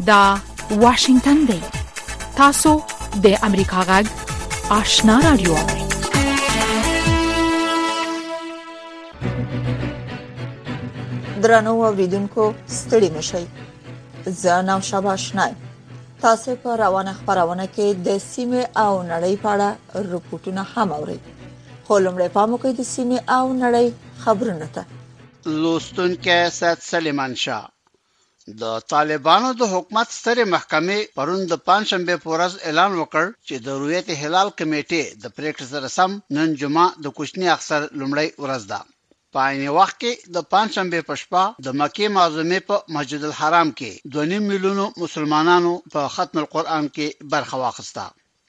دا واشنگتن دی. تاسو د امریکا غږ آشنا رادیو. درنو اوریدونکو ستړي مشئ. زه نام شابه آشنا. تاسو په روانه خبرونه کې د سیمه او نړۍ په اړه رپورټونه هم اورئ. خو لمړی پام وکړئ د سیمه او نړۍ خبرونه ته. لوستونکو سید سلیمان شاه. د طالبانو د حکومت ستره محکمې پرون د پنځشنبه په ورځ اعلان وکړ چې د رؤیت هلال کمیټې د پریکړې سره سم نن جمعه د کوچنی اختر لومړی ورځ ده. په عین وخت کې د پنځشنبه په شپه د مکه معظمه په مسجد الحرام کې 2.5 میلیون مسلمانانو په ختم القرآن کې برخه واخیسته.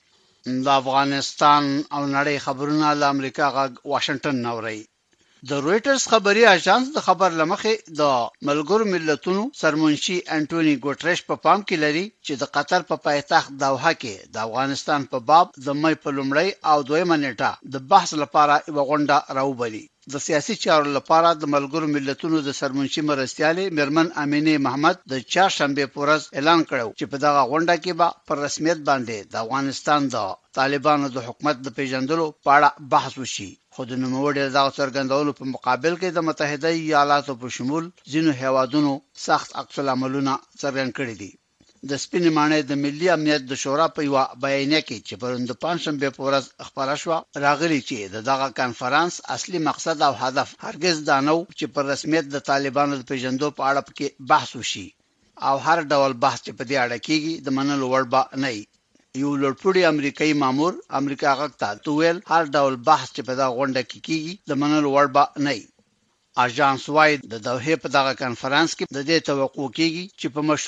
د افغانستان او نړۍ خبرونه د امریکا غږ واشنگټن نوري. د رويټرز خبري اژانس د خبر لمخې د ملګرو ملتونو سرمنشي انټونی ګوټریش په پام کې لري چې د قطر په پایتخت دوحه کې د افغانستان په باب د مې په لومړی او دویمه نیټه د بحث لپاره یو غونډه راوبلي. د سیاسي چارو لپاره د ملګرو ملتونو د سرمنشي مرستيالي مرمن امینه محمد د چهارشنبه په ورځ اعلان کړو چې په دغه غونډه کې به پر رسمیت باندې د افغانستان د طالبانو د حکومت د پیژندلو په اړه بحث وشي. خو د نوموړي د څرګندولو په مقابل کې د متحده ایالاتو په شمول ځینو هیوادونو سخت عکس العملونه څرګند کړي دي. د سپینې ماڼۍ د ملي امنیت د شورا په یو بیانیه کې چې پرون د پنځشنبه په ورځ خبره شو راغلي چې دغه کانفرنس اصلي مقصد او هدف هرگز دا نه و چې پر رسمیت د طالبانو د پیژندو په اړه کې بحث وشي او هر ډول بحث چې په دې اړه کېږي د منلو وړ به نه وي. یو لوړپوړی امریکایي مامور امریکا غږ ته ویل هر ډول بحث چې په دا غونډه کې کیږي د منلو وړ به نه وي. اژانس وايي د دوحه په دغه کانفرنس کې د دې توقع کیږي چې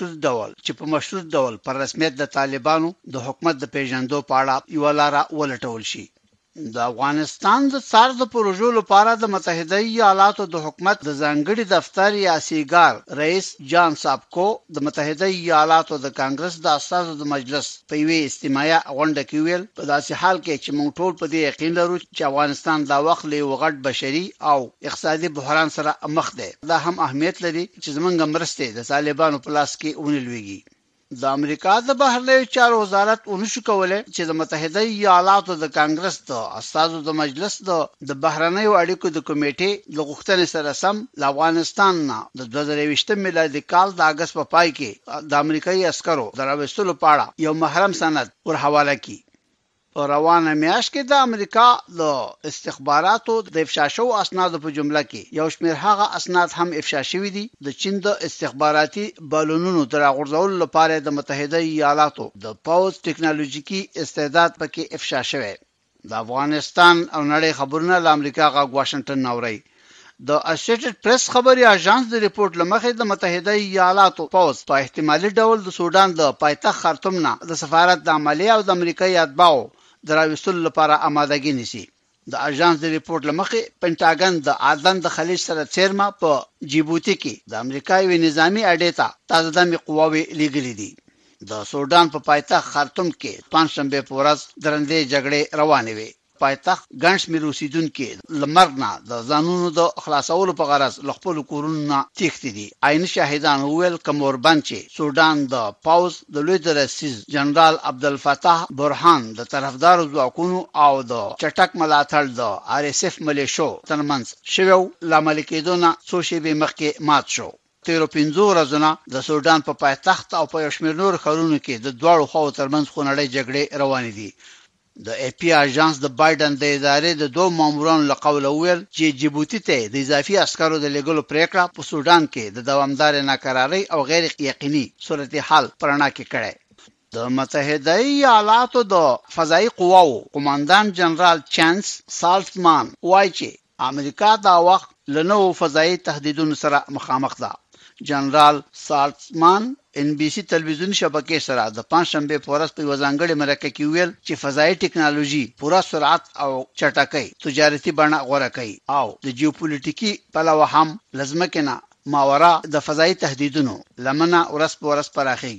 په مشروط ډول پر رسمیت د طالبانو د حکومت د پیژندو په اړه یو لار ولټول شي. د افغانستان د څار د پروژو لپاره د متحده ایالاتو د حکومت د ځانګړي دفتر یا سیګار رئیس جان سابکو د متحده ایالاتو د کانګرس د اساسو د مجلس په یوه استماعي غونډه کې ویل په داسې حال کې چې موږ ټول په دې یقین لرو چې افغانستان دا وخت له وغټ بشري او اقتصادي بحران سره مخ دی. دا هم اهمیت لري چې زمونږ مرسته د طالبانو په لاس کې ونیولېږي. د امریکا د بهرنیو چارو وزارت ونشو کولای چې د متحده ایالاتو د کانګرس د اساسو د مجلس د بهرنیو اړیکو د کمیټې د غوښتنې سره سم د افغانستان د 2020 میلادي کال د اگست په پای کې د امریکایي عسکرو دراوستلو په اړه یو محرم سند ور حواله کړي. په روانه میاشت کې د امریکا د استخباراتو د افشا شو اسناد په جمله کې یو شمېر هغه اسناد هم افشا شوي دي. د چین د استخباراتي بالونونو د راغورځولو لپاره د متحده ایالاتو د پوز ټکنالوژیکي استعداد پکې افشا شوی. د افغانستان او نړۍ خبرونه د امریکا غږ واشنگټن نوري. د اسوسییټډ پریس خبري اژانس د ریپورت لمخې د متحده ایالاتو پوز په احتمالي ډول د سودان د پایتخت خرطوم نه د سفارت د عملیه او د امریکایي اتباعو دراوستلو لپاره آمادګي نیسي. د اژانس د ریپورت لمخې پینټاګن د عدن د خلیج سره څیرمه په جیبوتی کې د امریکایي نظامی اډې ته تازه دمي قواوې لیږلې دي. د سودان په پایتخت خرطوم کې پنځشنبه په ورځ درندې جګړې روانې وې. پایتخت ګڼ شمېر اوسیدونکي لمرګ نه د ځانونو د خلاصولو په غرض له خپلو کورونو نه تښتېدي دي. عیني شاهدان وویل کموربند چې سودان د پاوز د لوی درسیز جنرال عبدالفتاح برهان د طرفدارو ځواکونو او د چټک ملاتړ د RSF ملیشو ترمنځ شویو لامل کېدو نه څو شېبې مخکې مات شو. تیرو 15 ورځې د سودان په پایتخت او په یو شمېر نور ښارونو کې د دواړو خواو ترمنځ خونړۍ جګړې روانې دي. د AP اژانس د بایدن د ادارې د دوه مامورانو له قوله ویل چې جیبوتی ته د اضافي عسکرو د لېږلو پریکړه په سودان کې د دوامدار ناکرارۍ او غیر یقیني صورتحال پرنا کې کړي. د متحده ایالاتو د فضائي قواو قوماندان جنرال چانس سالټمان وایي چې امریکا دا وخت له نوو فضائي تهدیدونو سره مخامخ ده. جنرال سالټمان NBC تلویزیون شبکې سره د پنځشنبه په ورځ په ځانګړي مرکه کې ویل چې فضائي ټکنالوژي پوره سرعت او چټکۍ تجارتي بڼه غوړه کوي او د جیوپولیټیکي پلوه هم لازمه کنه ماورا د فضائي تهدیدونو لمنه ورځ په ورځ پراخېږي.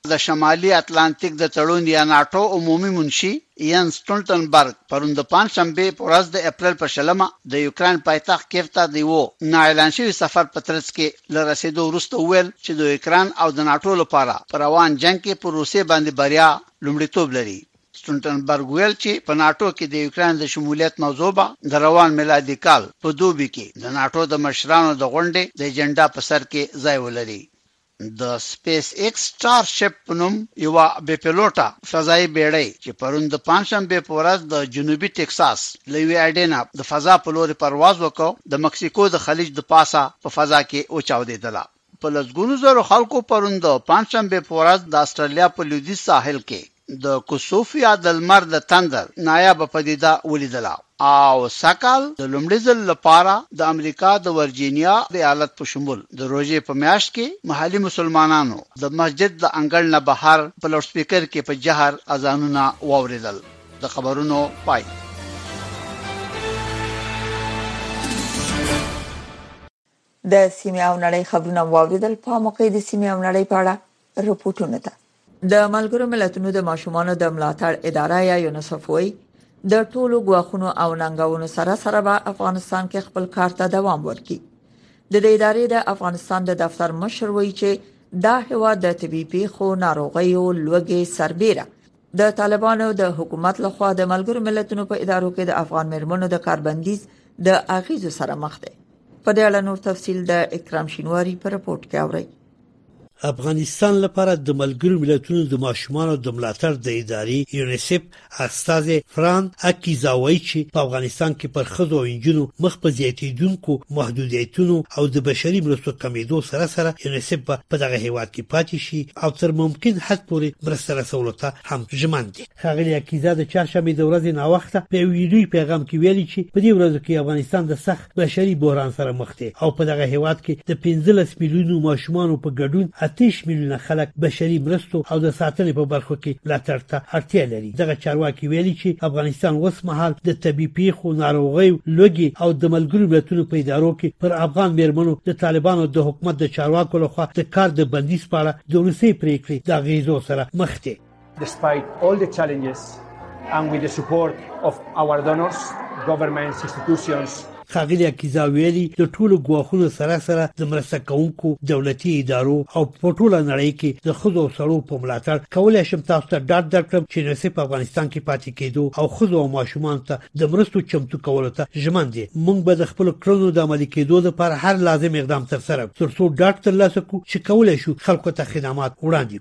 د شمالي اتلانتیک د تړون یا ناتو عمومي منشي یان سټولټنبرګ پرون د پنځشنبه په ورځ د اپریل په شلمه د یوکرين پایتخت کیف ته دی وو ناعلان شوی سفر په ترڅ کې لرسېدو وروسته ویل چې د یوکرين او د ناتو لپاره پر روان جنگ کې په روسیې باندې بریا لومړیتوب لري. سټولټنبرګ ویل چې په ناتو کې د یوکرين د شمولیت موضوع به د روان میلادي کال په دوبي کې د ناتو د مشرانو د غونډې د ایجنډا په سر کې ځای ولري. د سپیس ایکس سټارشپ پنوم یو بې پیلوټه فضایي بیړۍ چې پرون د پنځشنبه په ورځ د جنوبي ټکساس لوی اډینا د فضا په لور پرواز وکړ د مکسیکو د خلیج د پاسه په فضا کې اوچاودېدله. په لږونو زرو خلکو پرون د پنځشنبه په ورځ د استرالیا په لویدیځ ساحل کې د کوسوفیا د لمر د تندر نایاب پدیده ولیدله او سکال د لومړي ځل لپاره د امریکا د ورجینیا د ایالت په شمول د روزې په میاشت کې محلي مسلمانانو د مسجد د انګړ نه بهر په لوډ سپیکر کې په جهر اذانونه واوریدل. د خبرونو پای. د سیمه او نړۍ خبرونه واوریدل. په موقع د سیمه او نړۍ په اړه رپورټونه ده. د ملګرو ملتونو د ماشومانو د ملاتړ اداره یا یونیسف وایي د ټولو غواخونو او ننګونو سره به افغانستان کې خپل کار ته دوام ورکړي. د دې ادارې د افغانستان د دفتر مشر وایي چې دا هوا د طبيعي پیښو ناروغیو لوګي سربېره د طالبانو د حکومت لخوا د ملګرو ملتونو په ادارو کې د افغان مرمنو د کاربندیز د اغیزو سره مخ ده. په دې اړه نور تفصیل د اکرام شینواری په رپورت کې اوري. افغانستان لپاره د ملګرو ملتونو د ماشومانو د ملاتړ د ادارې یونیسف استاذ فران اکیزاوی چې په افغانستان کې پر ښځو او نجونو مخ په زیاتیدونکو محدودیتونو او د بشري مرستو کمیدو سره یونیسف په دغه هیواد کې پاتې شي او تر ممکن حد پورې مرسته رسولو ته هم ژمن دي. ښاغلي اکیزا د چهارشنبې د ورځې ناوخته په ویډیوي پیغام کې ویلي چې په دې ورځو کې افغانستان د سخت بشري بحران سره مخ دی او په دغه هیواد کې د 15 میلیونو ماشومانو په ګډون 8 میلیونه خلک بشري مرستو او د ساتنې په برخو کې ملاتړ ته اړتیا لري. دغه چارواکي ویلي چې افغانستان اوس مهال د طبي پیښو ناروغیو لوګي او د ملګرو ملتونو په ادارو کې پر افغان مرمنو د طالبانو د حکومت د چارواکو لخوا د کار د بندیز په اړه د روسي پریکړې د غیزو سره مخ دي. Despite all the challenges and with the support of our donors, governments, institutions, ښاغلي اکیزا ویلي د ټولو غواخونو سره د مرسته کوونکو دولتي ادارو او په ټوله نړۍ کې د خزو او سړو په ملاتړ کولای شم تاسو ته ډاډ درکړم چې یونیسف په افغانستان کې پاتې کېدو او خزو او ماشومانو ته د مرستو چمتو کولو ته ژمن دي. موږ به د خپل کړنو د عملي کېدو لپاره هر لازم اقدام ترسره کړو ترڅو ډاډ ترلاسه کړو چې کولای شو خلکو ته خدمات وړاندې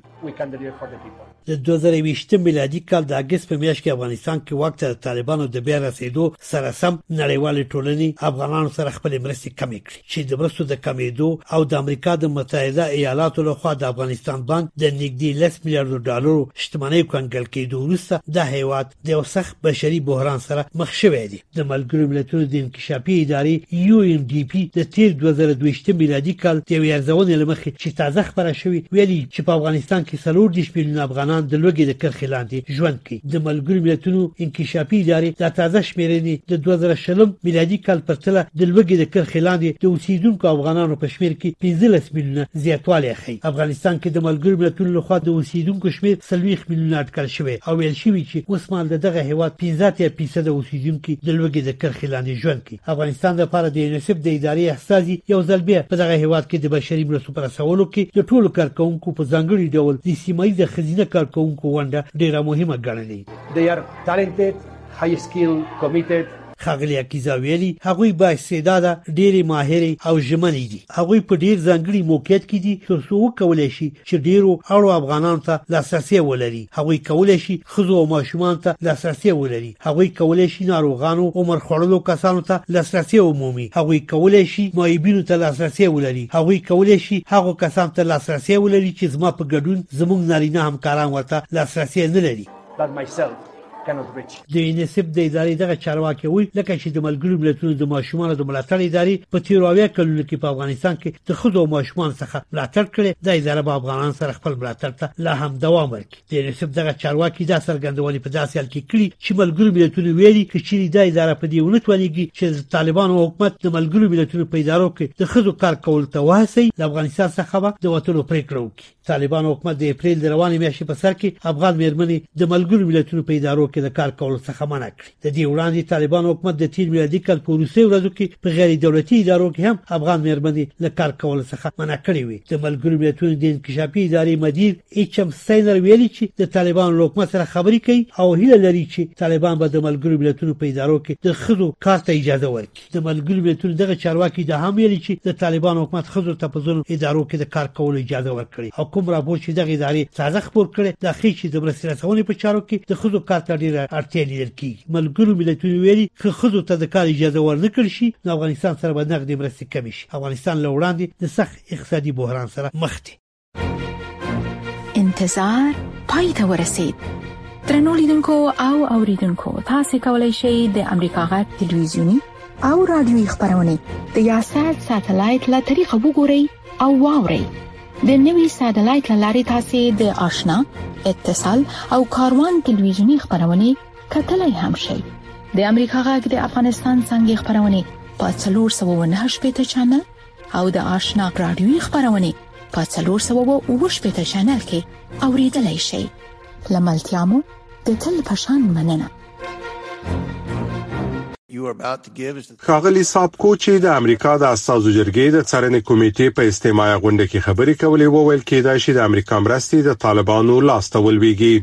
کړو. د 2020 میلادي کال د اگست په میاشت کې افغانستان کې وخت د طالبانو د بیا رسیدو سره سم نړیوال ټولنې افغانانو سره خپل مرستې کمې کړې چې د مرستو د کمیدو او د امریکا د متحده ایالاتو لخوا د افغانستان باندې د نږدې 10 میلیارډ ډالرو شتمنۍ کنګل کېدو وروسته د هیواد د یو سخت بشري بحران سره مخ شوی دی. د ملګرو ملتونو د انکشافي ادارې UNDP د تیر 2020 میلادي کال د ارزونې لمخې چې تازه خبره شوې ویلي چې په افغانستان کې 40 میلیونه افغانان د لوګي د کرخې لاندې ژوند کوي. د ملګرو ملتونو انکشافي ادارې د تازه شمیرنې د 2020 میلادي کال په پرتله د لوګي د کرخې لاندې د اوسیدونکو افغانانو په شمیر کې 15 میلیونه زیاتوالی ښیي. افغانستان کې د ملګرو ملتونو لخوا د اوسیدونکو شمیر 40 میلیونه اټکل شوی او ویل شوی چې اوس مهال دغه هیواد 15% اوسیدونکو د لوګي د کرخې لاندې ژوند کوي. افغانستان لپاره د یونیسف د ادارې استازي یو ځل بیا په دغه هیواد کې د بشري مرستو پر رسولو کې د ټولو کارکونکو په ځانګړي ډول د سیمایي خزینه کارکونکو ونډه ډیره مهمه ګڼلې. They are talented, high skilled, committed. ښاغلي اکیزا ویلي هغوی با استعداده ډېرې ماهرې او ژمنې دي. هغوی په ډېر ځانګړي موقعیت کې دي ترڅو وکولی شي چې ډېرو اړو افغانانو ته لاسرسی ولري. هغوی کولی شي ښځو او ماشومانو ته لاسرسی ولري. هغوی کولی شي ناروغانو عمر خوړلو کسانو ته لاسرسی ومومي. هغوی کولی شي معیبینو ته لاسرسی ولري. هغوی کولی شي هغو کسانو ته لاسرسی ولري چې زما په ګډون زموږ نارینه همکاران ورته لاسرسی نه لري. د یونیسف د ادارې دغه چارواکي وایي لکه چې د ملګرو ملتونو د ماشومانو د ملاتړ ادارې په تیرو 80 کلونو کې په افغانستان کې د ښځو او ماشومانو څخه ملاتړ کړی. د اداره به افغانانو سره خپل ملاتړ ته لا هم دوام ورکړي. د یونیسف دغه چارواکي دا څرګندونې په داسې حال کې کړي چې ملګرو ملتونو ویلي که چیرې دا اداره په دې ونه توانېږي چې د طالبانو حکومت د ملګرو ملتونو په ادارو کې د ښځو کار کولو ته وهڅوي له افغانستان څخه به د وتلو پرېکړه وکړي. طالبان حکومت د اپریل د روانې میاشتې په سر کې افغان مېرمنې د ملګرو ملتونو په ادارو کې د کار کولو څخه منع کړې. د دې وړاندې طالبان حکومت د تیر میلادي کال په وروستیو ورځو کې په غیر دولتي ادارو کې هم افغان مېرمنې له کار کولو څخه منع کړې وي. د ملګرو ملتونو د انکشافي ادارې مدیر ایچ ام سټاینر ویلي چې د طالبان له حکومت سره خبرې کوي او هیله لري چې طالبان به د ملګرو ملتونو په ادارو کې د خزو کار ته اجازه ورکړي. د ملګرو ملتونو دغه چارواکي د هم ویلي چې د طالبان حکومت خزو ته په ځینو ادارو کې د کار کولو اجازه ورکړي. او کوم راپور چې دغه ادارې تازه خبر کړي د اخی چې د مرستې رسونې په چارو کې د خزو کار ته ډیره اړتیا لیدل کیږي. ملګرو ملتونو ویلي چې خزو ته د کار اجازه ورنکړي شي نو افغانستان سره به نقدي مرستې کم شي. افغانستان له وړاندې د سخت اقتصادي بحران سره مخ دی. انتظار پای ته ورسید. درنو لیدونکو او اوریدونکو تاسو کولی شئ د امریکا غږ ټلویزیونی او رادیوي خبرونه د یاشات ساتلایت له طریقو وګورئ او واورئ. د نوي ساتلایت لارې تاسو د آشنا اتصال او کاروان ټلویزیونی خبرونه کتلای هم شئ. د امریکا غږ د افغانستان څنګه خبرونه په 498 چینل او د آشنا رادیوي خبرونه په 498 چینل کې اوریدلای شئ. لملتيامو د تل پشان مننه. ښاغلي سابکو چې د امریکا د استازو جرګې د څارنې کمیټې په استماعي غونډه کې خبرې کولې وویل کېدای شي د امریکا مرستې د طالبانو لاس ته ولويږي.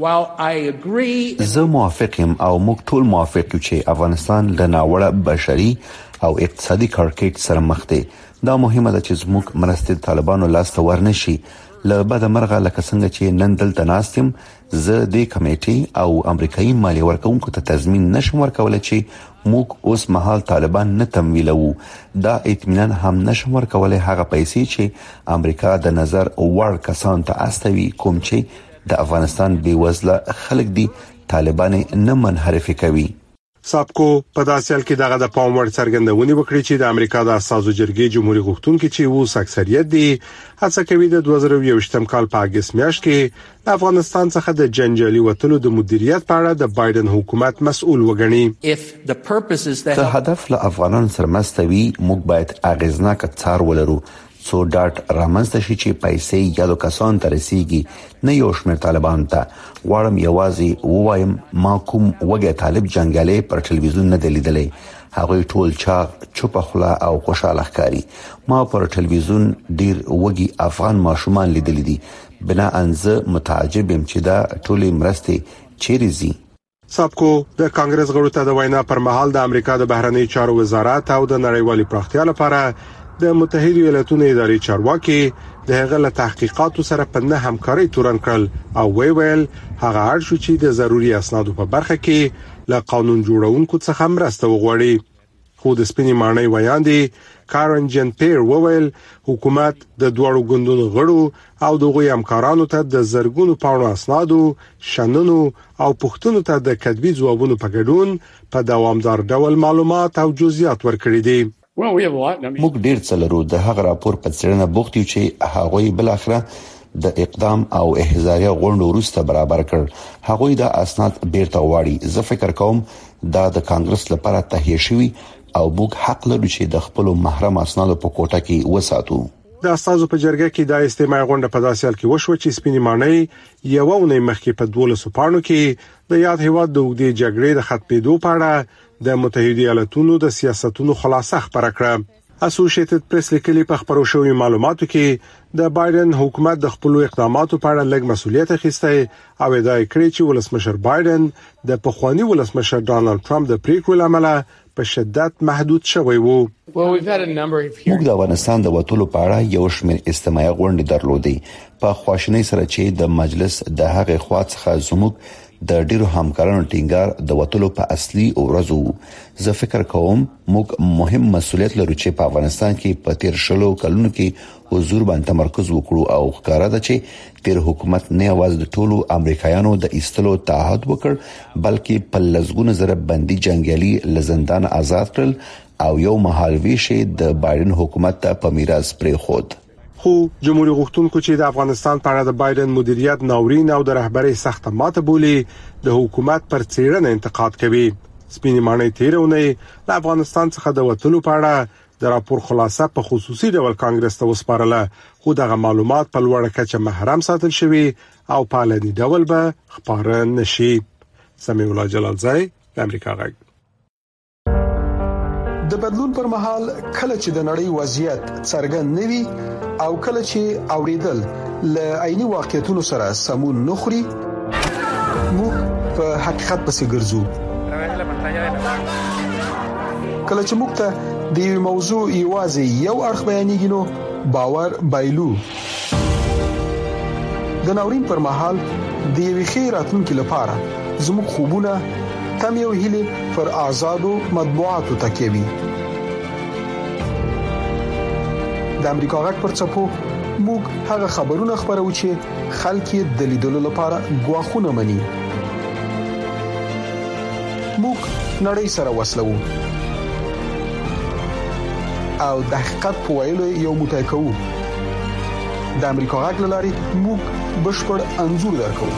زه موافق یم او موږ ټول موافق یو چې افغانستان د ناوړه بشري او اقتصادي کړکېچ سره مخ دی. دا مهمه ده چې زموږ مرستې طالبانو لاس ته ورنشي. له بد مرغه لکه څنګه چې نن دلته ناستم زه د کمیټې او امریکایي مالی ورکوونکو ته تضمین نشم ورکولای چې موږ اوس مهال طالبان نه تمویلوو. دا اطمینان هم نشم ورکولای هغه پیسې چې امریکا د نظر وړ کسان ته استوي کوم چې د افغانستان بیوزله خلک دي طالبان نه منحرف کوي. سابکو په داسې حال کې دغه د پام وړ څرګندونې وکړي چې د امریکا د استازو جرګې جمهوریت غوښتونکي چې اوس اکثریت دي هڅه کوي د 2021 کال په اگست میاشت کې د افغانستان څخه د جنجالي وټلو د مدیریت په اړه د بایدن حکومت مسؤل وګڼي. که هدف له افغانانو سره مستوي موږ باید اغیزناک څار ولرو څو ډاټ رامنځته شي چې پیسې یادو کسان ته رسیږي نه یو شمېر طالبان ته. غواړم یوازې وایم ما کوم وګړي طالب جنگالې پر ټلویزیون نه لیدلې. هغه ټول چاغ چوپ خلا او خوشاله ښکاری. ما پر ټلویزیون ډیر وګړي افغان ماشومان لیدلې دي. بنا انزه متعجب يم چې دا ټولې مرستې چیرې زی. سابکو د کانګرس غړو ته د وینا پر مهال د امریکا د بهرنی چارو وزارت او د نړیوالې پراختیا لپاره د متحده ایالاتونو ادارې چارواکي د هغه له تحقیقاتو سره په نه همکاري تورن کړل او ویل هغه اړ شو چې د ضروري اسنادو په برخه کې له قانون جوړونکو څخه مرسته وغواړي. خو د سپینې مانای ویاندې کارن جن پیر وویل حکومت د دوړو ګوندونو غړو او دغه همکارانو ته د زرګونو پاڼو اسنادو شننو او پوښتنو ته د کتبي ځوابونو په ګډون په دوامدار ډول معلومات او جزئیات ورکړي دي. موږ ډیر څه لرو. د هغه راپور په څېړنه بوخت یو چې هغه بل اخره د اقدام او احزاریه غونډو وروسته برابر کړ. هغه د اسناد بیرته واړي. زه فکر کوم دا د کانګرس لپاره تهیه شوی او موږ حق لرو چې د خپل محرم اسنادو په کوټه کې وساتو. د استازو په جرګه کې د استماعي غونډه په داسې حال کې وشو چې سپینې مانای یو ونې مخکې په 12 پاڼو کې د یاد هیواد د وګړي جګړې د ختمېدو په اړه د متحده ایالاتونو د سیاستونو خلاصه خبره کړه. اسوسییټډ پریس لیکلي په خبرو شوی معلوماتو کې د بایدن حکومت د خپل اقداماتو په اړه لږ مسؤلیت اخیسته او ادعا کړې چې ولسمشر بایدن د پخوانی ولسمشر ډانلډ ټرمپ د پریکړو لامل په شدت محدود شوی وو. موږ د افغانستان د وټولو په اړه یو شمېر استماعي غونډې درلودې په خواشینۍ سره چې د مجلس د هغه خوا څخه زموږ د ډیرو همکارانو ټینګار د وټولو په اصلي ورځو. زه فکر کوم موږ مهم مسؤلیت لرو چې په افغانستان کې په تیر شلو کلونو کې حضور باندې تمرکز وکړو او ښکارا ده چې تیر حکومت نه اواز د ټولو امریکایانو د ایستلو تعهد وکړ بلکې په لزګونه زره بندي جنگیالي لزندان آزاد کړل او یو مهالوي شي د بایدن حکومت ته په میراث پرې خود. خو جمهوریت غوښتونکو چې د افغانستان په اړه د بایدن مدیریت ناورین او د رهبرۍ سخت ماته بولی د حکومت پر څیړنه انتقاد کوي. سپینې مانای تیرونه د افغانستان څخه د وټلو په اړه د راپور خلاصه په خصوصي ډول کانګرس ته وسپارله، خو دغه معلومات په لوړه کچه محرم ساتل شوی او په علني ډول به خبره نشي. سمیع الله جلالزای، امریکا غږ. د بدلون پر مهال کله چې د نړۍ وضعیت څرګند نوي او کله چې اوریدل ل عیني واقعیتونو سره سمون نخري، موږ په حقیقت پسې ګرځو. کله چې موږ ته د یو موضوع یوازې یو اړخ بیانېږي نو باور بایلو. د ناورین پر مهال د یوې ښې راتلونکې لپاره زموږ خوبونه تم یو هیله پر آزادو مطبوعاتو تکیه وي. د امریکا غږ پر څپو موږ هغه خبرونه خبرو چې خلک یې د لیدلو لپاره غواخونه مني. موږ نړۍ سره وصلو او د حقیقت په ویلو یو متای کوو. د امریکا غږ لاري موږ بشپړ انزور درکو.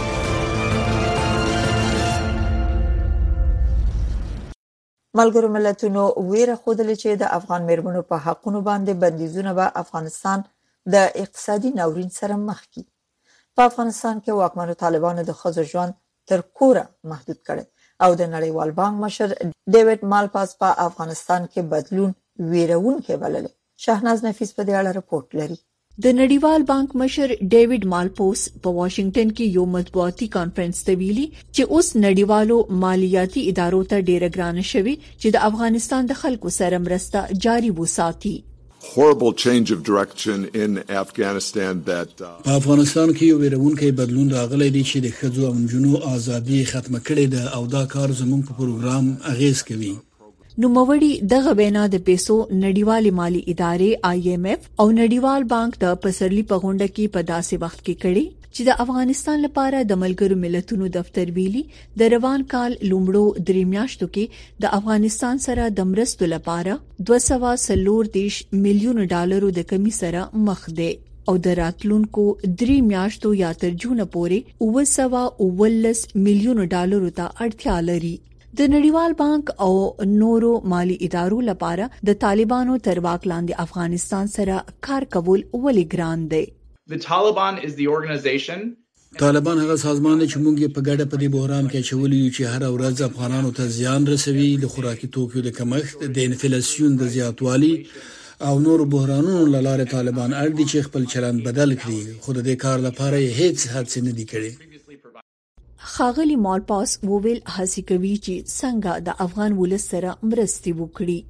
ملګرو ملتونو ویره خودلې چې د افغان مېرمنو په حقونو باندې بندیزونه به افغانستان د اقتصادي ناورین سره مخ کړي. په افغانستان کې واکمنو طالبانو د ښځو ژوند تر کوره محدود کړي او د نړیوال بانک مشر ډیوډ مالپاس په افغانستان کې بدلون ویرونکي بلل. شهناز نفیس په دې اړه رپورت لري. د نړیوال بانک مشر ډیوډ مالپوس په واشنگټن کې یو مطبوعاتي کانفرنس ته ویلي چې اوس نړیوالو مالیاتي ادارو ته ډېر ګران شوی چې د افغانستان د خلکو سره مرسته جاري وساتي. Horrible change of direction in Afghanistan that په افغانستان کې یو ویرونکي بدلون راغلی دی چې د ښځو او نجونو ازادي ختمه کړې ده او دا کار زموږ په پروګرام اغیز کوي. نوموړي دغه وینا د پیسو نړیوالې مالی ادارې IMF او نړیوال بانک د پسرلي په غونډه کې په داسې وخت کې کړي چې د افغانستان لپاره د ملګرو ملتونو دفتر ویلي د روان کال لومړو 3 میاشتو کې د افغانستان سره د مرستو لپاره 240 میلیون ډالرو د کمی سره مخ دی او د راتلونکو 3 میاشتو یا تر جون پورې 219 میلیون ډالرو ته اړتیا لري. د نړیوال بانک او نورو مالی ادارو لپاره د طالبانو تر واک لاندې افغانستان سره کار کول ولې ګران دی. The Taliban is the organization. طالبان هغه سازمان چې موږ په ګډه په دې بحران کې چولې چې هر ورځ افغانانو ته زیان رسوي، د خوراکي توکو د کمښت، د انفلیسیون د زیاتوالي او نور بحرانونو لاره طالبان اړ دي چې خپل چلند بدل کړي، خو د دې کار لپاره هیڅ هڅه نه دي کړې. خاغلی مالپاس وویل هڅه کوي چې څنګه د افغان ولس سره مرستې وکړي.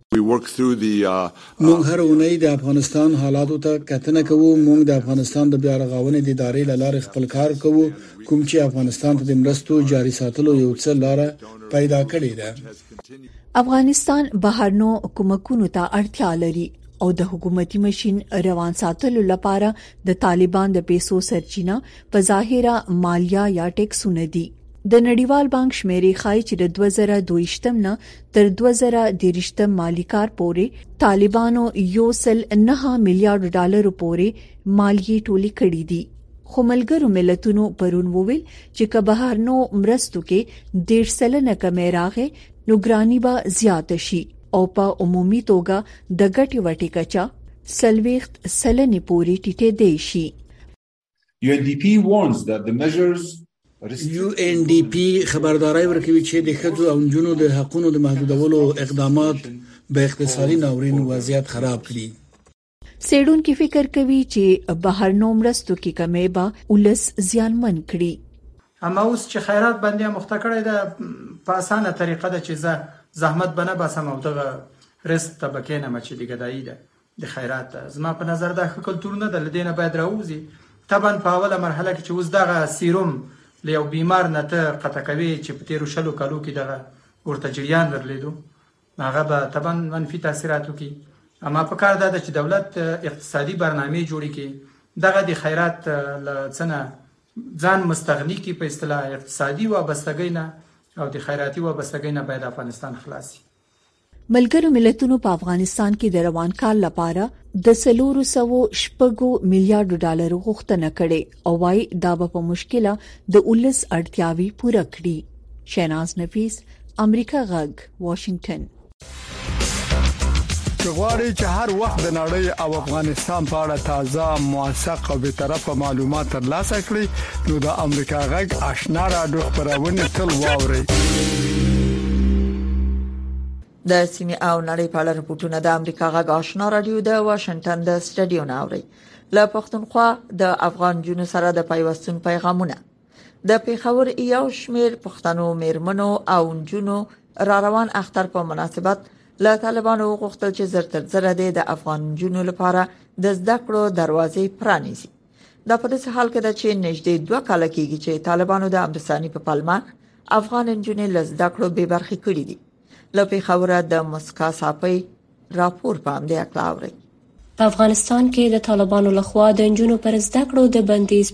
موږ هر اونۍ د افغانستان حالاتو ته کتنه کوو. موږ د افغانستان د بیا رغونې د ادارې لاره خپل کار کوو، کوم چې افغانستان ته د مرستو جاري ساتلو یو څه لاره پیدا کړې ده. افغانستان بهرنو کومکونو ته اړتیا لري او د حکومتي ماشين روان ساتلو لپاره د طالبان د پیسو سرچینه په ظاهره مالیه یا ټیکسونه دي. د نړیوال بانک شمیرې ښایي چې د 2022 نه تر 2023 مالی کال پورې طالبانو 1.9 میلیارډ ډالر پورې مالیه ټولې کړې دي. خو ملګرو ملتونو پرون وویل چې که بهرنو مرستو کې 1.5% کمی راغی نو ګرانی به زیات شي او په عمومي توګه د ګټې وټې کچا 40% پورې ټیټې دی شي. UNDP warns that the measures UNDP خبرداري ورکوي چې د ښځو او نجونو د حقوقو د محدودولو اقدامات به اقتصادي ناورین وضعیت خراب کړي. سیډون کې فکر کوي چې بهرنو مرستو کې کمی به ولس زیانمن کړي. اما اوس چې خیرات باندې مختکړه ده په اسانه طریقه ده چې زحمت بنه باسم او دغه رست طبقه نه مچ دی ګدای ده د خیرات زما په نظر دا کلتور نه د لدینه باید راوځي. طبعا په اوله مرحله کې چې اوس دغه سیروم لیو بیمار نه ته قطع کوي چې په تیرو شلو کالو کې دغه ورته جریان درلیدو هغه به طبعا منفي تاثیرات وکړي. اما په کار ده چې دولت اقتصادي برنامه جوړي کړي دغه د خیرات لڅنه ځان مستغنی کی په اصطلاح اقتصادي وابستګۍ نه او د خیراتي وابستګۍ نه باید افغانستان خلاصي. ملګرو ملتونو په افغانستان کې د روان کال لپاره د 400 میلیارډ ډالر غوښتنه کړې او وايي دا په مشکله د ولس اړتیاوي پوره کړي. شهناز نفیس، امریکا غږ، واشنگټن. غواړئ چې هر وخت د نړۍ او افغانستان په اړه تازه موثق او به طرفه معلومات ترلاسه کړئ نو د امریکا غږ آشنا رادیو خبرونه تل واورئ. د سیمه او نړۍ په اړه راپورټونه د امریکا غږ آشنا رادیو د واشنگټن د سټډیو ناوړي. له پښتونخوا د افغان جنو سره د پیوستون پیغامونه. د پیښور یو شمیر پښتنو میرمنو او جنو را روان اختر په مناسبت له طالبانو غوښتل چې زر تر زر د افغان جنو لپاره د زده کړو دروازې پرانیزي. دا په داسې حال کې ده چې نږدې 2 کال کېږي چې طالبانو د امرسانی په پلمه افغان جنو له زده کړو به برخې کړې دي. له پیښور د مسکا صافي راپور په امده اکلاوري. په افغانستان کې د طالبانو لخوا د انجونو پر زده کړو د بندیز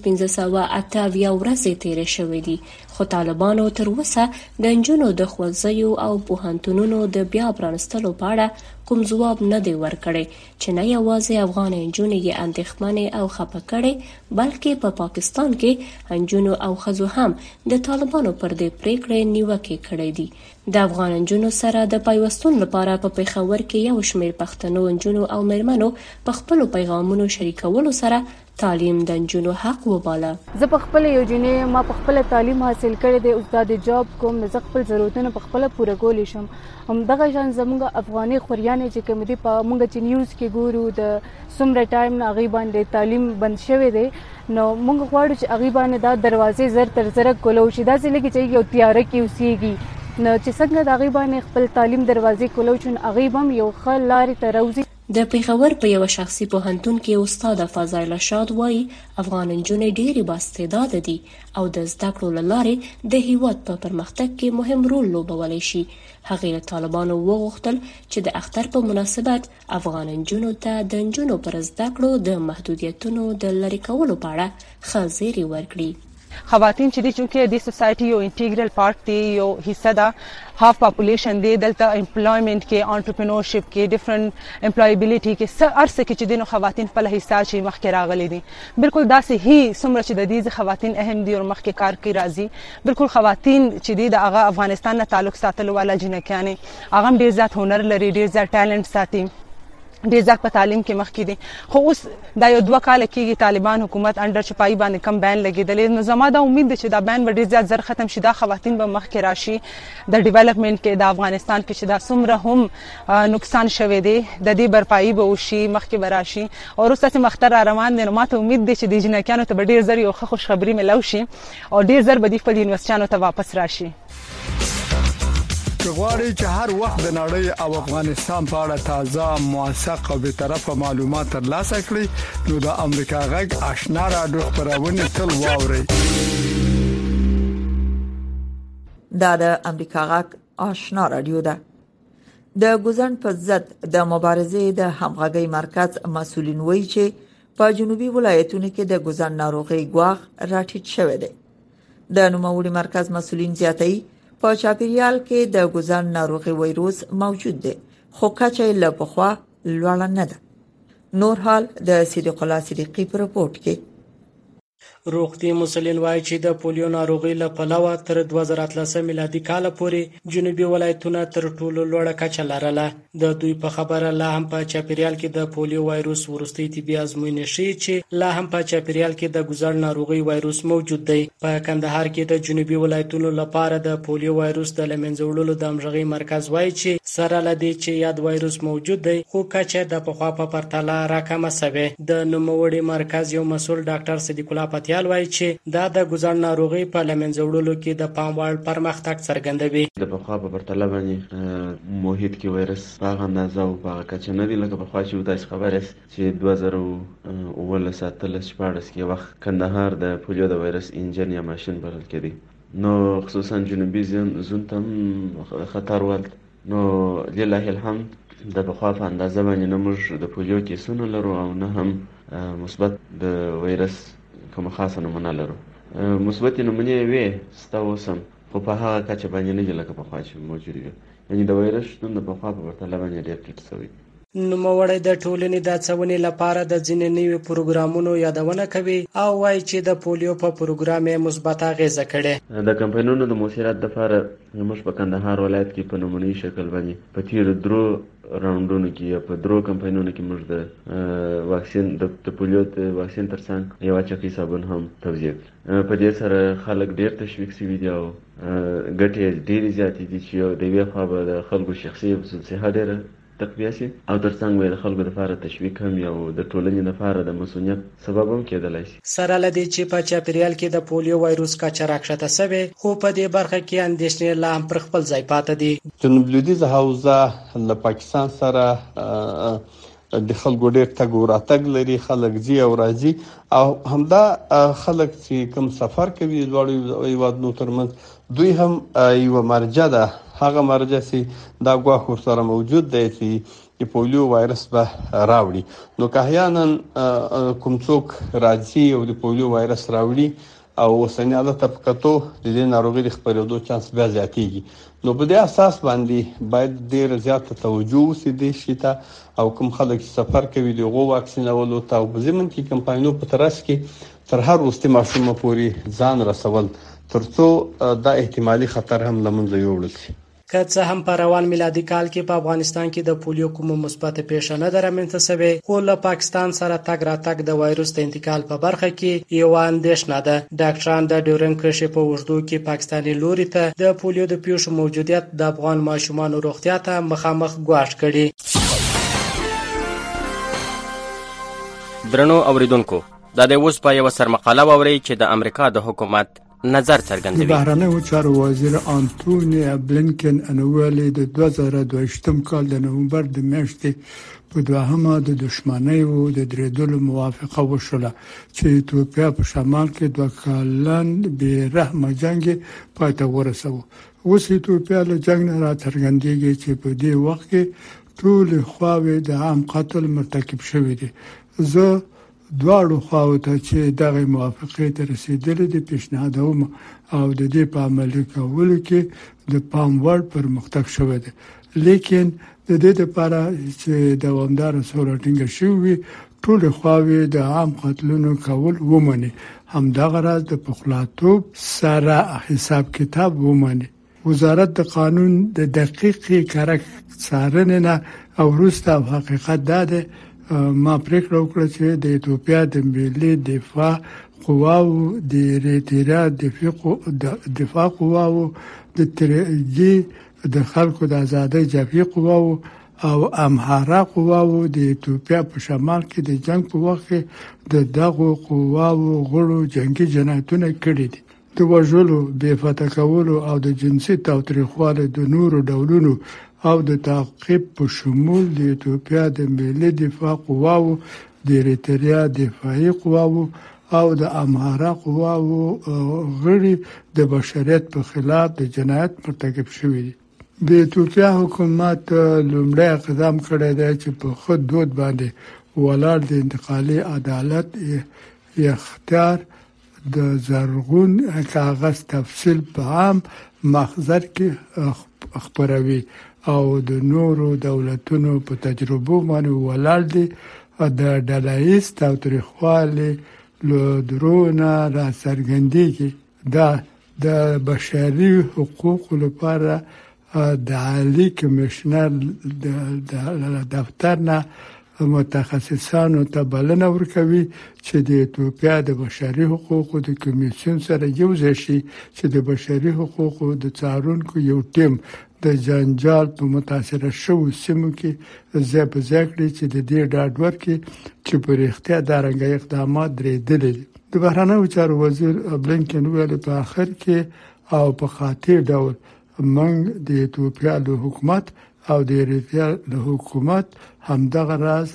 1528 ورځې تیرې شوې دي، خو طالبانو تر اوسه د انجونو د ښوونځیو او پوهنتونونو د بیا پرانستلو په اړه کوم ځواب نه دی ورکړی چې نه یوازې افغان انجونې یې اندېښمنې او خپه کړي بلکې په پاکستان کې انجونو او ښځو هم د طالبانو پر دې پریکړې نیوکې کړې دي. د افغان انجونو سره د پیوستون لپاره په پیښور کې یو شمېر پښتنو انجونو او میرمنو په خپلو پیغامونو شریکولو سره تعلیم د انجونو حق وباله. زه په خپل یو جنې ما په خپل تعلیم حاصل کړی دی، استاد جاب کوم، زه خپل ضرورتونه په خپل پوره کولی شم. همدغه شان زموږ افغاني خوریانې چې کوم دي په موږ چې نیوز کې ګورو د څومره ټایم نه هغې باندې تعلیم بند شوی دی، نو موږ غواړو چې هغې باندې دا دروازې زر تر زره کولو شي. داسې لږ چې یو تیاره کې اوسېږي نو چې څنګه د هغې باندې خپل تعلیم دروازې کولو شي هغې به هم یو ښه لارې ته راوځي. د پیښور په یو شخصي پوهنتون کې استاد فضایله شاد وایي افغان نجونې ډېرې بااستعداده دي او د زده کړو له لارې د هیواد په پرمختګ کې مهم رول لوبولی شي. هغې له طالبانو وغوښتل چې د اختر په مناسبت افغان نجونو ته د نجونو پر زده کړو د محدودیتونو د لرې کولو په اړه ښه زیری ورکړي. خواتین چې دي چونکې د سوسایټي یو انټیګرل پارت دی، یو حصہ ده، هاف پاپولیشن دی، دلته امپلایمنت کې، انټرپرینورشپ کې، ډیفرنٹ امپلایبیلیټي کې ارڅه کې چې دینو خواتین په حصہ چې مخکې راغلي دي. بالکل داسې هي څومره چې د دې خواتین اهم دي او مخکې کار کوي راځي. بالکل خواتین چې دي د هغه افغانستان نه تعلق ساتلو والا جنکیانې هغه ډیر زیات هنر لري، ډیر زیات ټیلنټ ساتي، ډیر زیات په تعلیم کې مخکې دي. خو اوس دا یو 2 کال کېږي طالبان حکومت انډر چپای باندې کم بین لګېدلی. نو زما دا امید ده چې دا بین به ډیر زیات زر ختم شي، دا خواتین به مخکې راشي د ډیولپمنٹ کې د افغانستان کې چې دا څومره هم نقصان شوی دی د دې برپایي به وشي، مخکې به راشي. او اوس داسې مختر را روان دی نو ما ته امید دی چې د جنکیانو ته به ډیر زر یو ښه خوشخبري میلاو شي او ډیر زر به دوی خپل یونیورسټیانو ته واپس راشي. غواړئ چې هر وخت د نړۍ او افغانستان په اړه تازه موثق او به طرفه معلومات ترلاسه کړئ نو د امریکا غږ آشنا رادیو خبرونه تل واورئ. دا د امریکا غږ آشنا رادیو ده. د ګوزن په ضد د مبارزې د همغږي مرکز مسولین وایي چې په جنوبي ولایتونو کې د ګوزن ناروغي ګواښ راټیټ شوی دی. د نوموړي مرکز مسولین زیاتوي په چاپیریال کې د ګوزن ناروغي وایروس موجود دی، خو کچه له پخوا لوړه نه ده. نور حال د صدیق الله صدیقی په رپورت کې. روغتي مسؤلین وایي چې د پولیو ناروغي له پلوه تر 2013 میلادي کال پورې جنوبي ولایتونه تر ټولو لوړه کچه لرله. د دوی په خبره لا هم په چاپیریال کې د پولیو وایروس وروستي طبي ازموینې ښيي چې لا هم په چاپیریال کې د ګوزن ناروغي وایروس موجود دی. په کندهار کې د جنوبي ولایتونو لپاره د پولیو وایروس د لمنځه وړلو د همغږي مرکز وایي چې سره لدی چې یاد وایروس موجود دی خو کچه د پخوا په پرتله راکمه شوه. د نوموړي مرکز یو مسؤل ډاکټر صدیق الله پتیال وایي چې دا د ګوزن ناروغي په لمنځه وړلو کې د پام وړ پرمختګ څرګندوي. د پخوا په پرتله باندې محیط کې وایرس هغه اندازه او هغه کچه نه دی لکه پخوا چې تاسو خبر یاست چې 2019 کې وخت کندهار د پولیو د وایرس انجن یا ماشين بلل کېدی، نو خصوصا جنوبي زون ته خطر ولد. نو لله الحمد د پخوا په اندازه باندې نه موږ د پولیو کیسونه لرو او نه هم مثبت د وایرس کوم خاصه نمونه لرو. مثبت نمونه وي ستاسو خو په هغه کچه باندې نه لکه په خوا چې موجود وي، یعنی د وایرس شتون د پخوا په پرتله باندې ډېر ټیټ شوی. نوموړی د ټولنې د څونې لپاره د ځینې نوي پروګرامونو یادونه کوي او وایي چې د پولیو په پروګرام یې مثبت اغیزه کړې. د کمپاینونو د موثریت لپاره موږ په کندهار ولایت کې په نمونه‌یي شکل باندې په تیرو درو راوندونو کې یا په درو کمپاینونو کې موږ د واکسین د پولیو د واکسین ترڅنګ یو چکی صابون هم توزیع کړ. په دې سره خلک ډیر تشویق شوي دي او ګټې ډېرې زیاتې دي چې د یوې خوا به د خلکو شخصي صحه ډېره تقویه شي او ترڅنګ به د خلکو لپاره تشویق هم یو د ټولنې لپاره د مسؤلیت سبب هم کېدلی شي. سره له دې چې په چاپیریال کې د پولیو وایروس کچه راکښته شوې خو په دې برخه کې اندېښنې لا هم پر خپل ځای پاتې دي. جنوب لویدیځه حوزه له پاکستان سره د خلکو ډېر تګ او راتګ لري، خلک ځي او راځي او همدا خلک چې کوم سفر کوي لوړ هیوادونو ترمنځ دوی هم یو مرجع ده، هغه مرجع چې دا ګواښ ورسره موجود دی چې د پولیو وایرس به راوړي. نو که احیانا کوم څوک راځي او د پولیو وایرس راوړي او اوسنی حالت په کتو د دې ناروغۍ د خپرېدو چانس بیا زیاتېږي. نو په دې اساس باندې باید ډېر زیاته توجه وشي دې شي ته او کوم خلک چې سفر کوي د هغو واکسینولو ته او په ضمن کې کمپاینونو په ترڅ کې تر هر وروستي ماشومه پورې ځان رسول ترڅو دا احتمالي خطر هم له منځه یوړل شي. که څه هم په روان میلادي کال کې په افغانستان کې د پولیو کومه مثبت پیښه نه ده رامنځته شوې، خو له پاکستان سره تګ راتګ د وایروس د انتقال په برخه کې یوه اندېښنه ده. ډاکټران د ډیورنډ کرښې په اوږدو کې پاکستاني لوري ته د پولیو د پیښو موجودیت د افغان ماشومانو روغتیا ته مخامخ ګواښ کړي. درنو اوریدونکو، دا د اوس په یو سرمقاله ووري چې د امریکا د حکومت نظر څرګندوي. بهرنیو چارو وزیر انټونی بلینکن انویلي د 2022 کال د نومبر د میاشتې په دوهمه د دښمنۍ او د درېدلو موافقه وشوله چې ایتوپیا په شمال کې 2 کلن بې رحمه جنگ پای ته ورسوه. اوس ایتوپیا له جنگ نه راڅرګندېږي چې په دې وخت کې ټول خواوې د عام قتل مرتکب شوې دي. زه دواړو خواو ته چې دغه موافقې ته رسیدلې دي پیشنهادوم او د دې په عملي کولو کې د پام وړ پرمختګ شوی دی، لیکن د دې لپاره چې دوامدار سوله ټینګه شوي ټول خواوې د عام قتلونو کول ومني، همدغه راز د پخلاتوب سره حساب کتاب ومني. وزارت د قانون د دقیقې کارک څارنې نه او وروسته حقیقت دا دی ما پریکړه وکړه چې د ایتوپیا د ملي دفاع قواو د اریتریا دفاع قواو د ترجی د خلکو د ازادۍ جبهې قواو او امحاره قواو د ایتوپیا په شمال کې د جنگ په وخت د دغو قواو غړو جنگي جنایتونه کړي دي. د وژلو، بې فتح کولو او د جنسي تاوتریخوالي د نورو ډولونو او د تعقیب په شمول د ایتوپیا د ملي دفاع قواو د اریتریا دفاعي قواو او د امحاره قواو غړي د بشریت په خلاف د جنایت مرتکب شوي دي. د ایتوپیا حکومت لومړی اقدام کړی دی چې په خود دود باندې ولاړ د انتقالي عدالت اختیار د زرغون کاغذ تفصیل په عام محضر کې خپروي او د نورو دولتونو په تجربو باندې ولاړ دي. د ډله‌ییز تاوتریخوالي له درونه راڅرګندېږي. دا د بشري حقوقو لپاره د عالی کمشنر د دفتر نه متخصصانو ته بلنه ورکوي چې د ایتوپیا د بشري حقوقو د کمیسیون سره یوځای شي چې د بشري حقوقو د څارونکو یو ټیم د جنجال په متاثره شوو سیمو کې ځای په ځای کړي چې د دې ډاډ ورکړي چې په رښتیا دا رنګه اقدامات درېدلي دي. د بهرنیو چارو وزیر بلینکن ویل په آخر کې او په خاطر ډول موږ د ایتوپیا له حکومت او د اریتریا له حکومت همدغه راز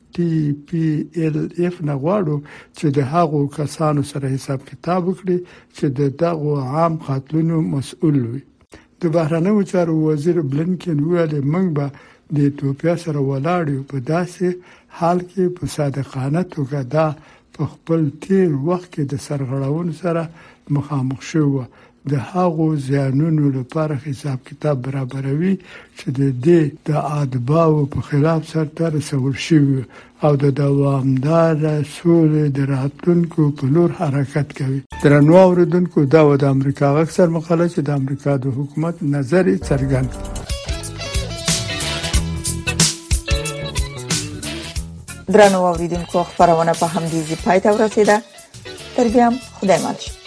TPLF نه غواړو چې د هغو کسانو سره حساب کتاب وکړي چې دغه عام قتلونو مسؤل وي. د بهرنیو چارو وزیر بلینکن ویل موږ به د ایتوپیا سره ولاړ یو په داسې حال کې په صادقانه توګه دا په خپل تیر وخت کې د سرغړاونو سره مخامخ شو د هغو زیانونو لپاره حساب کتاب برابروي چې د ادباو په خلاف سرته رسول شوی او د دوامدار سولې د راتلونکو په لور حرکت کوي. درنو اوریدونکو دا و د امریکا اکثر مقاله چې د امریکا د حکومت نظر څرګند. درنو اوریدونکو خبرونه په همدې ځای پای ته ورسیده. تر بیا خدای مل.